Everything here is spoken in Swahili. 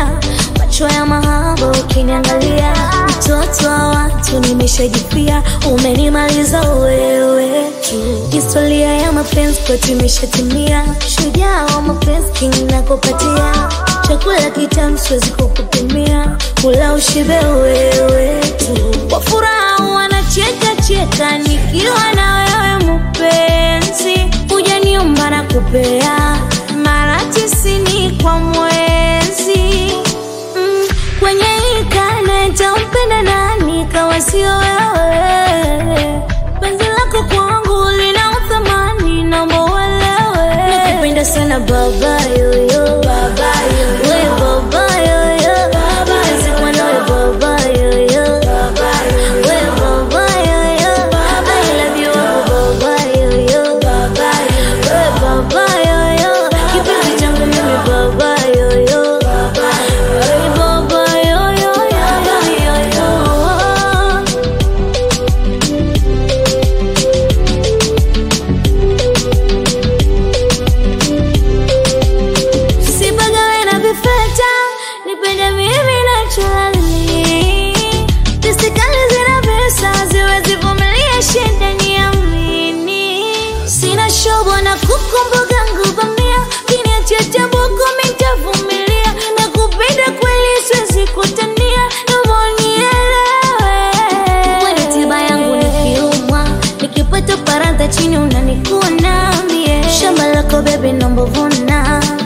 kulia, macho ya mahaba ukiniangalia. Mtoto wa watu nimeshajipia, umenimaliza wewe tu. Historia ya mapenzi kwetu imeshatimia, shujaa wa mapenzi king nakupatia. Chakula kitamu siwezi kukupimia, kula ushibe wewe tu. Kwa furaha wanacheka cheka nikiwa na wewe mpenzi. Hujaniomba na kupea mara 90 kwa mwezi. Kwenye hii karne nitampenda nani kama sio wewe? Penzi lako kwangu lina uthamani, naomba uelewe. Nakupenda sana baba yoyo, baba yoyo, we baba yoyo, penzi kwa nawe baba yoyo, baba yoyo, we baba yoyo, I love you baba yoyo, baba yoyo, we baba yoyo, kipenzi changu mimi baba yoyo, baba yoyo, baba yoyo, yoyo. Sipagawe na vifeta, nipende mimi naturally. Pisikali zina pesa, siwezi vumilia shida niamini. Sina shobo na kukumbuka nguvamia, kiniachia tabuku mitavumilia. Nakupenda kweli siwezi kutania, naomba unielewe. Wewe tiba yangu nikiumwa, nikipata paranta chini unanikuna mie. Shamba lako baby naomba vuna.